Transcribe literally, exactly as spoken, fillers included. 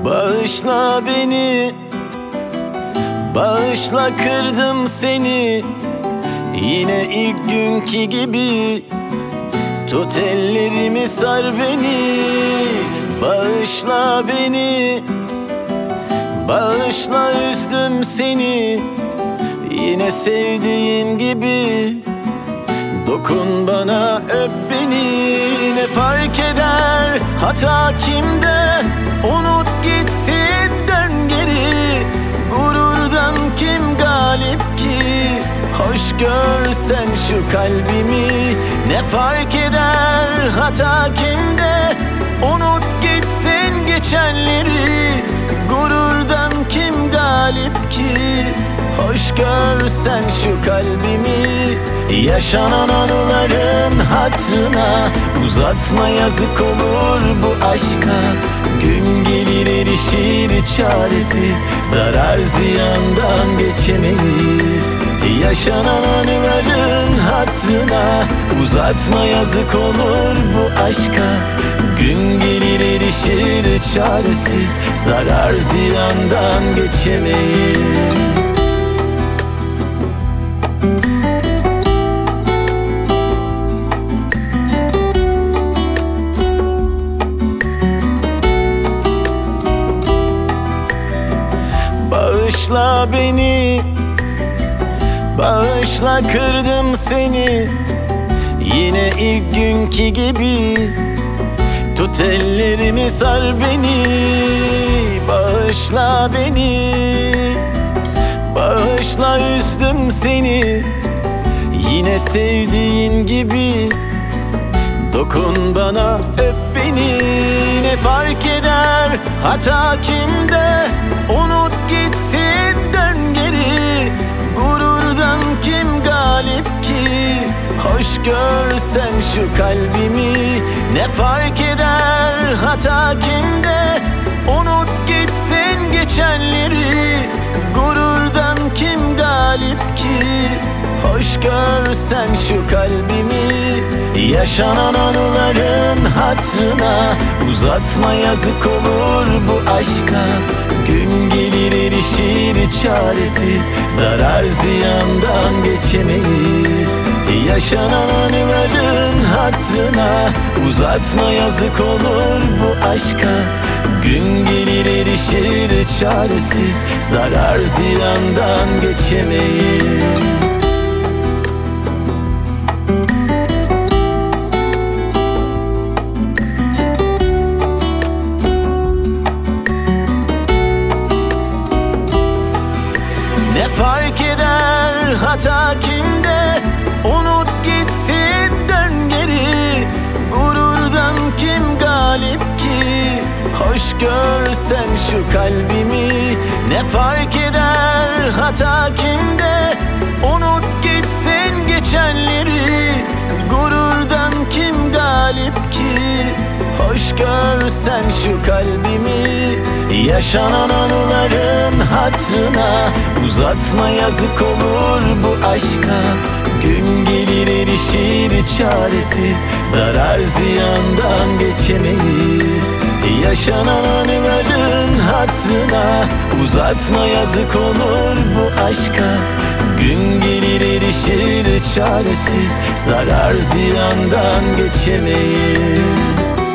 Bağışla beni, bağışla kırdım seni. Yine ilk günkü gibi tut ellerimi, sar beni. Bağışla beni, bağışla üzdüm seni. Yine sevdiğin gibi dokun bana, öp beni. Ne fark eder hata kimde, unut gitsin, dön geri. Gururdan kim galip ki, hoş görsen şu kalbimi. Ne fark eder hata kimde, unut gitsin geçenleri. Gururdan kim galip ki, hoş görsen şu kalbimi. Yaşanan anıların hatırına uzatma, yazık olur bu aşka. Gün gelir erişir çaresiz, zarar ziyandan geçemeyiz. Yaşanan anıların hatırına uzatma, yazık olur bu aşka. Gün gelir erişir çaresiz, zarar ziyandan geçemeyiz. Bağışla beni, bağışla kırdım seni. Yine ilk günkü gibi tut ellerimi, sar beni. Bağışla beni, bağışla üzdüm seni. Yine sevdiğin gibi dokun bana, öp beni. Ne fark eder hata kimde, unut gitsin, dön geri. Gururdan kim galip ki, hoş görsen şu kalbimi. Ne fark eder hata kimde, unut gitsin geçenleri. Gururdan kim galip ki, hoş görsen şu kalbimi. Yaşanan anıların hatırına uzatma, yazık olur bu aşka. Gün gelir erişir çaresiz, zarar ziyandan geçemeyiz. Yaşanan anıların hatırına uzatma, yazık olur bu aşka. Gün gelir erişir çaresiz, zarar ziyandan geçemeyiz. Ne fark eder hata kimde, unut gitsin, dön geri. Gururdan kim galip ki, hoş görsen şu kalbimi. Ne fark eder hata kimde, unut gitsin geçenleri. Gururdan kim galip ki, hoş görsen şu kalbimi. Yaşanan anıların hatırına uzatma, yazık olur bu aşka. Gün gelir erişir çaresiz, zarar ziyandan geçemeyiz. Yaşanan anıların hatırına uzatma, yazık olur bu aşka. Gün gelir erişir çaresiz, zarar ziyandan geçemeyiz.